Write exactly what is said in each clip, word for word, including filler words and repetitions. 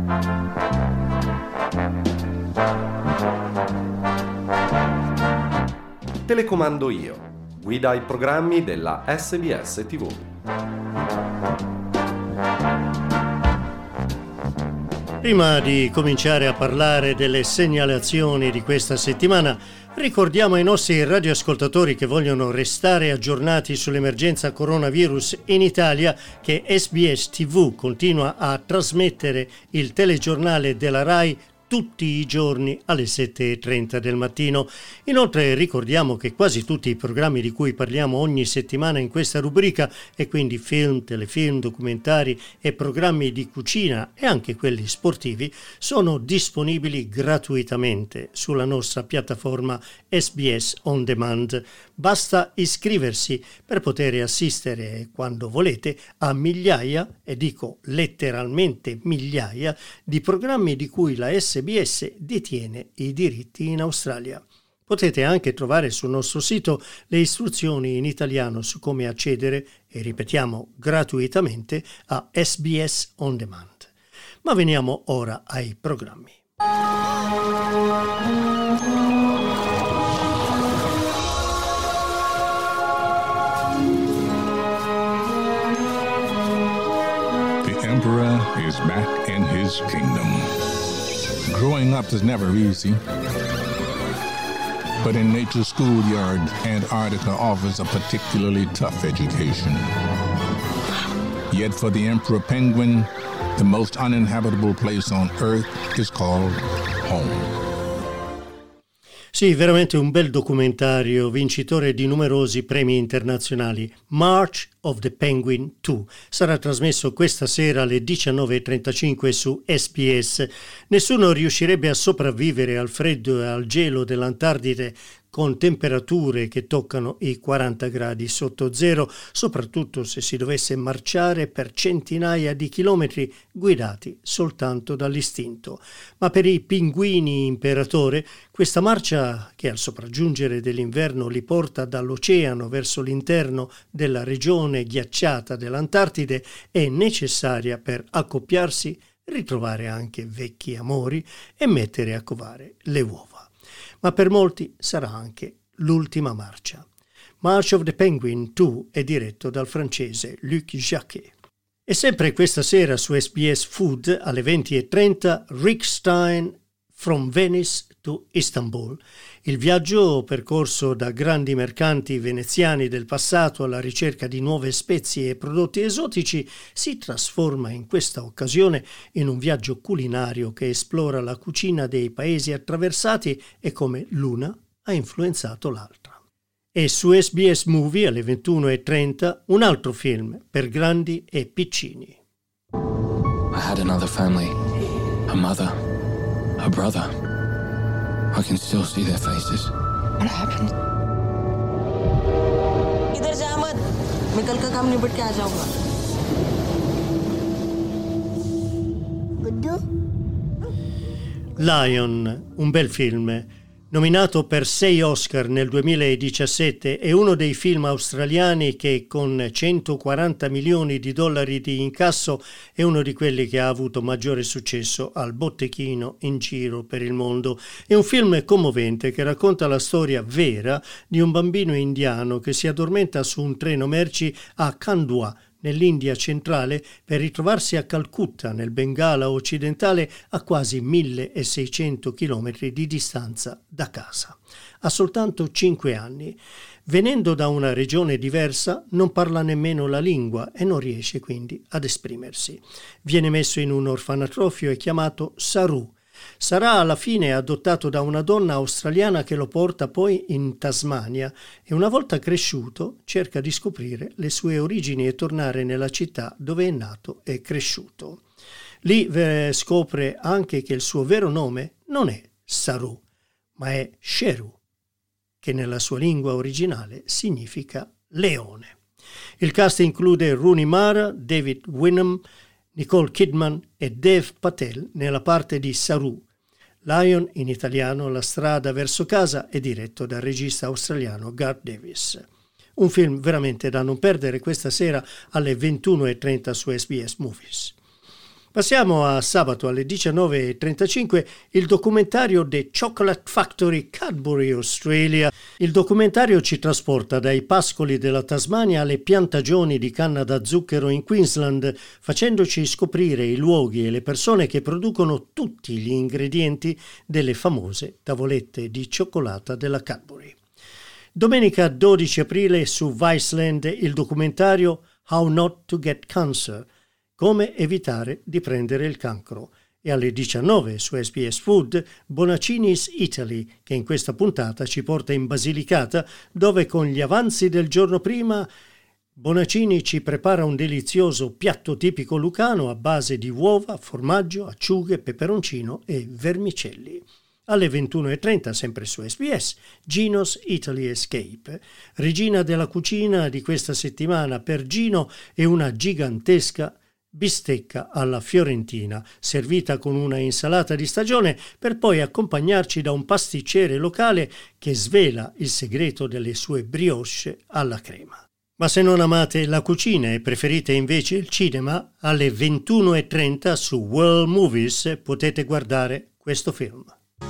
Telecomando io, guida ai programmi della S B S T V. Prima di cominciare a parlare delle segnalazioni di questa settimana, ricordiamo ai nostri radioascoltatori che vogliono restare aggiornati sull'emergenza coronavirus in Italia che S B S T V continua a trasmettere il telegiornale della RAI tutti i giorni alle sette e trenta del mattino. Inoltre ricordiamo che quasi tutti i programmi di cui parliamo ogni settimana in questa rubrica, e quindi film, telefilm, documentari e programmi di cucina e anche quelli sportivi, sono disponibili gratuitamente sulla nostra piattaforma S B S On Demand. Basta iscriversi per poter assistere quando volete a migliaia, e dico letteralmente migliaia, di programmi di cui la S B S detiene i diritti in Australia. Potete anche trovare sul nostro sito le istruzioni in italiano su come accedere, e ripetiamo gratuitamente, a S B S On Demand. Ma veniamo ora ai programmi. The Emperor is back in his kingdom. Growing up is never easy, but in Nature's Schoolyard, Antarctica offers a particularly tough education. Yet for the Emperor Penguin, the most uninhabitable place on Earth is called home. Sì, veramente un bel documentario, vincitore di numerosi premi internazionali. March of the Penguin due sarà trasmesso questa sera alle diciannove e trentacinque su S B S. Nessuno riuscirebbe a sopravvivere al freddo e al gelo dell'Antartide con temperature che toccano i quaranta gradi sotto zero, soprattutto se si dovesse marciare per centinaia di chilometri guidati soltanto dall'istinto. Ma per i pinguini imperatore, questa marcia che al sopraggiungere dell'inverno li porta dall'oceano verso l'interno della regione ghiacciata dell'Antartide è necessaria per accoppiarsi, ritrovare anche vecchi amori e mettere a covare le uova. Ma per molti sarà anche l'ultima marcia. March of the Penguin due è diretto dal francese Luc Jacquet. E sempre questa sera su S B S Food alle venti e trenta, Rick Stein From Venice to Istanbul. Il viaggio percorso da grandi mercanti veneziani del passato alla ricerca di nuove spezie e prodotti esotici si trasforma in questa occasione in un viaggio culinario che esplora la cucina dei paesi attraversati e come l'una ha influenzato l'altra. E su S B S Movie alle ventuno e trenta un altro film per grandi e piccini. I had another family, a mother, a brother. I can still see their faces. What happened? इधर से अहमद, मैं कल का काम निपट के आ जाऊंगा. Guddu? Lion, un bel film. Nominato per sei Oscar nel duemiladiciassette, è uno dei film australiani che con centoquaranta milioni di dollari di incasso è uno di quelli che ha avuto maggiore successo al botteghino in giro per il mondo. È un film commovente che racconta la storia vera di un bambino indiano che si addormenta su un treno merci a Khandwa, nell'India centrale, per ritrovarsi a Calcutta, nel Bengala occidentale, a quasi milleseicento chilometri di distanza da casa. Ha soltanto cinque anni. Venendo da una regione diversa, non parla nemmeno la lingua e non riesce quindi ad esprimersi. Viene messo in un orfanatrofio e chiamato Saru. Sarà alla fine adottato da una donna australiana che lo porta poi in Tasmania e una volta cresciuto cerca di scoprire le sue origini e tornare nella città dove è nato e cresciuto. Lì eh, scopre anche che il suo vero nome non è Saru, ma è Sheru, che nella sua lingua originale significa leone. Il cast include Rooney Mara, David Winham, Nicole Kidman e Dev Patel nella parte di Saru. Lion, in italiano La strada verso casa, è diretto dal regista australiano Garth Davis. Un film veramente da non perdere questa sera alle ventuno e trenta su S B S Movies. Passiamo a sabato alle diciannove e trentacinque il documentario The Chocolate Factory Cadbury Australia. Il documentario ci trasporta dai pascoli della Tasmania alle piantagioni di canna da zucchero in Queensland, facendoci scoprire i luoghi e le persone che producono tutti gli ingredienti delle famose tavolette di cioccolata della Cadbury. Domenica dodici aprile su Viceland il documentario How Not to Get Cancer, come evitare di prendere il cancro, e alle diciannove su S B S Food Bonaccini's Italy, che in questa puntata ci porta in Basilicata, dove con gli avanzi del giorno prima Bonaccini ci prepara un delizioso piatto tipico lucano a base di uova, formaggio, acciughe, peperoncino e vermicelli. Alle ventuno e trenta, sempre su S B S, Gino's Italy Escape. Regina della cucina di questa settimana per Gino è una gigantesca bistecca alla fiorentina, servita con una insalata di stagione, per poi accompagnarci da un pasticcere locale che svela il segreto delle sue brioche alla crema. Ma se non amate la cucina e preferite invece il cinema, alle ventuno e trenta su World Movies potete guardare questo film.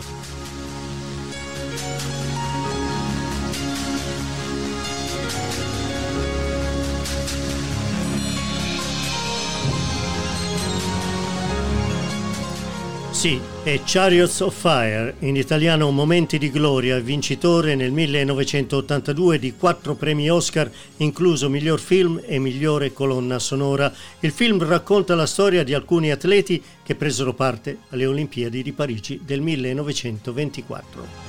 Sì, è Chariots of Fire, in italiano Momenti di Gloria, vincitore nel millenovecentottantadue di quattro premi Oscar, incluso miglior film e migliore colonna sonora. Il film racconta la storia di alcuni atleti che presero parte alle Olimpiadi di Parigi del millenovecentoventiquattro.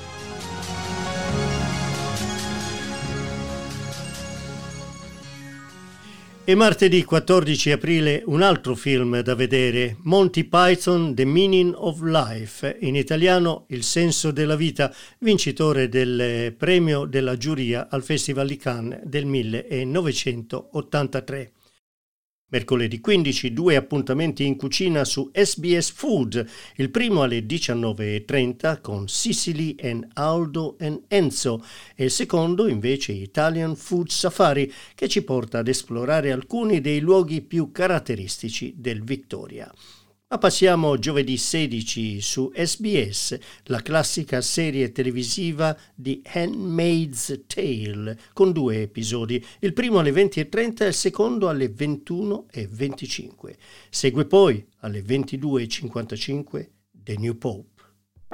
E martedì quattordici aprile un altro film da vedere, Monty Python The Meaning of Life, in italiano Il senso della vita, vincitore del premio della giuria al Festival di Cannes del millenovecentottantatré. Mercoledì quindici, due appuntamenti in cucina su S B S Food, il primo alle diciannove e trenta con Sicily and Aldo and Enzo e il secondo invece Italian Food Safari, che ci porta ad esplorare alcuni dei luoghi più caratteristici del Victoria. Ma passiamo giovedì sedici su S B S, la classica serie televisiva di Handmaid's Tale, con due episodi, il primo alle venti e trenta e il secondo alle ventuno e venticinque. Segue poi alle ventidue e cinquantacinque The New Pope.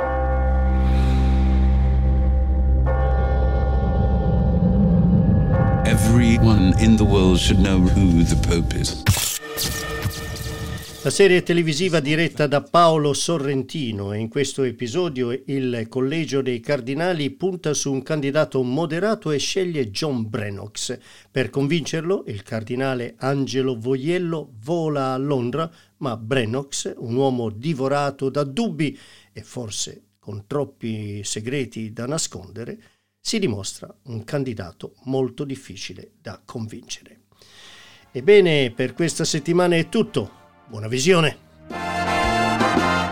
Everyone in the world should know who the Pope is. La serie televisiva diretta da Paolo Sorrentino, e in questo episodio il Collegio dei Cardinali punta su un candidato moderato e sceglie John Brennox. Per convincerlo, il cardinale Angelo Voiello vola a Londra, ma Brennox, un uomo divorato da dubbi e forse con troppi segreti da nascondere, si dimostra un candidato molto difficile da convincere. Ebbene, per questa settimana è tutto. Buona visione!